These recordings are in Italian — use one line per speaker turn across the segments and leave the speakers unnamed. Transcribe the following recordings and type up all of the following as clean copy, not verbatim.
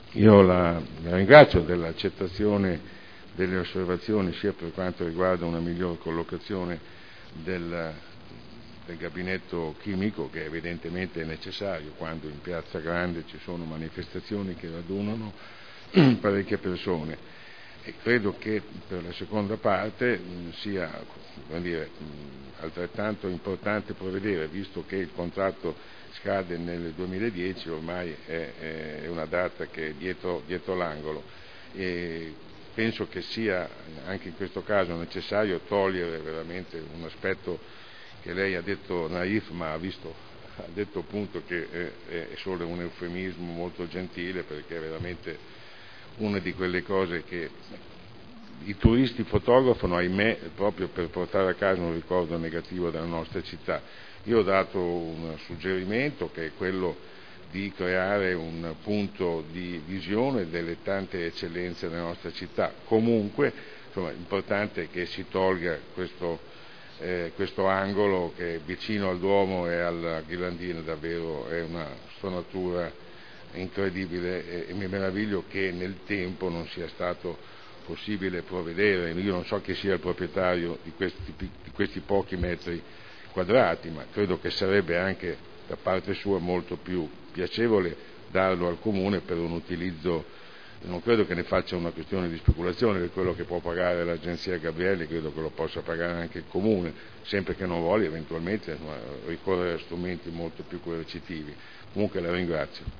Io la ringrazio dell'accettazione delle osservazioni sia per quanto riguarda una migliore collocazione del gabinetto chimico, che evidentemente è necessario quando in Piazza Grande ci sono manifestazioni che radunano parecchie persone, e credo che per la seconda parte sia altrettanto importante provvedere, visto che il contratto scade nel 2010, ormai è una data che è dietro l'angolo, e penso che sia anche in questo caso necessario togliere veramente un aspetto che lei ha detto naif, ma ha detto appunto che è solo un eufemismo molto gentile, perché è veramente una di quelle cose che i turisti fotografano, ahimè, proprio per portare a casa un ricordo negativo della nostra città. Io ho dato un suggerimento, che è quello di creare un punto di visione delle tante eccellenze della nostra città. Comunque, insomma, l'importante è che si tolga questo angolo che è vicino al Duomo e alla Ghirlandina, davvero è una stonatura incredibile, e mi meraviglio che nel tempo non sia stato possibile provvedere. Io non so chi sia il proprietario di questi pochi metri quadrati, ma credo che sarebbe anche da parte sua molto più piacevole darlo al Comune per un utilizzo. Non credo che ne faccia una questione di speculazione, per quello che può pagare l'agenzia Gabrielli credo che lo possa pagare anche il Comune, sempre che non voglia eventualmente ricorrere a strumenti molto più coercitivi. Comunque la ringrazio.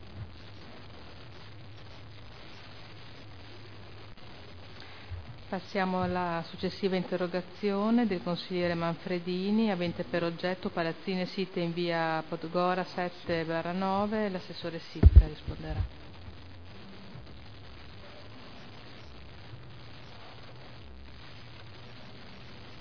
Passiamo alla successiva interrogazione del consigliere Manfredini, avente per oggetto palazzine site in via Podgora 7/9. L'assessore Sitta risponderà.